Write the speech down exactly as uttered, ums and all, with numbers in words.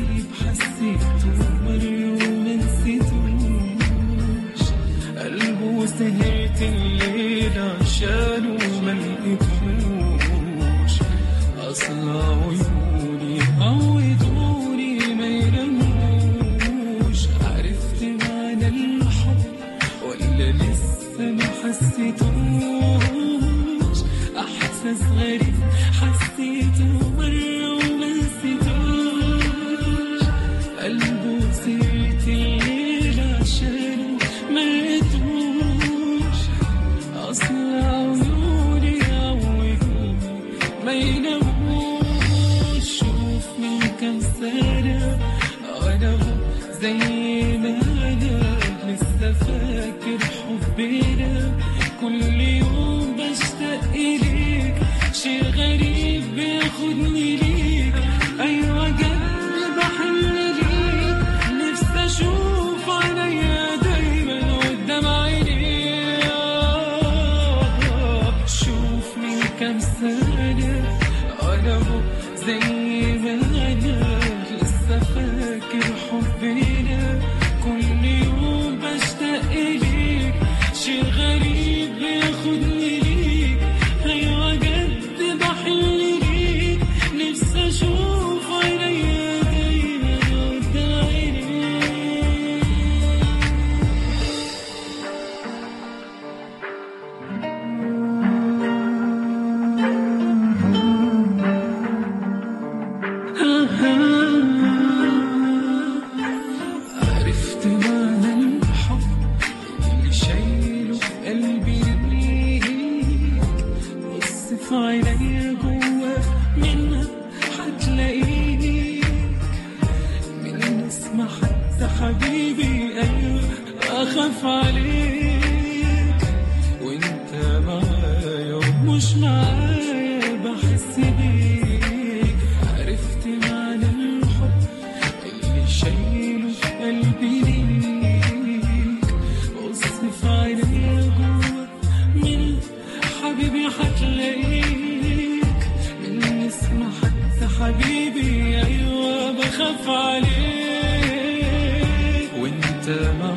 غريب حسيته مرة وما نسيتوش، قلبه سهرت الليل عشانه ما لقيتهوش، أصل عيوني عودوني ما يناموش. عرفت معنى الحب ولا لسه ما حسيتوش؟ احساس غريب حسيته مرة وما نسيتوش، قلبه سهرت الليل عشانه ما لقيتوش، اصل عيوني عودوني ما يناموش. شوف من كام سنة انا زي ما انا لسه فاكر حبنا، كل يوم بشتاق إليك، شي غريب بياخدني ليك، أيوة جد بحن ليك، نفسي أشوف عينيا دايما قدام عينيك. شوف من كام سنة أنا زي ما أنا لسه فاكر حبنا، كل يوم بشتاق إليك، شي غريب بياخدني ليك، أيوة جد بحن ليك، نفسي أشوف عينيا دايما قدام عينيك. عرفت معنى الحب اللي شايله في قلبي ليك، بص في عينيا جوا منها هتلاقيك، من اسمع حتى حبيبي أيوة أخاف عليك، وانت معايا ومش معايا بحس بيك. عرفت معنى الحب اللي شايله في قلبي ليك، بص في عينيا جوا من حبيبي هتلاقيك، من اسمع حتى حبيبي أيوة بخاف عليك، وانت معايا